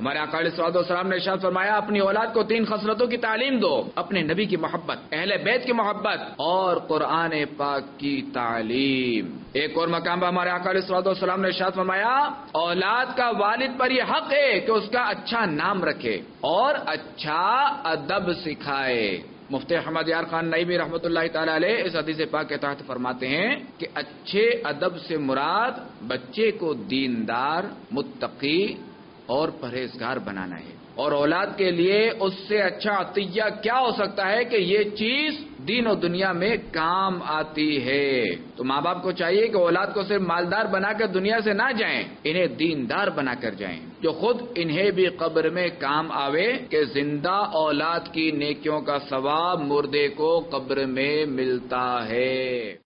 हमारे आका अलैहिस्सलाम ने इरशाद फरमाया, अपनी औलाद को 3 खसलतों की तालीम दो, अपने नबी की मोहब्बत, अहले बैत की मोहब्बत और कुरान पाक की तालीम। एक और मकाम पर हमारे आका अलैहिस्सलाम ने इरशाद फरमाया, औलाद का वालिद पर यह हक है कि उसका अच्छा नाम रखे और अच्छा अदब सिखाए। मुफ्ती अहमद यार खान नईमी रहमतुल्लाह तआला अलैह इस हदीस पाक के तहत फरमाते हैं कि अच्छे अदब से मुराद बच्चे को दीनदार, मुत्तकी और परहेजगार बनाना है। और औलाद के लिए उससे अच्छा अतिया क्या हो सकता है कि ये चीज दीन और दुनिया में काम आती है। तो माँ बाप को चाहिए कि औलाद को सिर्फ मालदार बनाकर दुनिया से ना जाएं, इन्हें दीनदार बनाकर जाएं, जो खुद इन्हें भी कब्र में काम आवे कि जिंदा औलाद की नेकियों का सवाब मुर्दे को कब्र में मिलता है।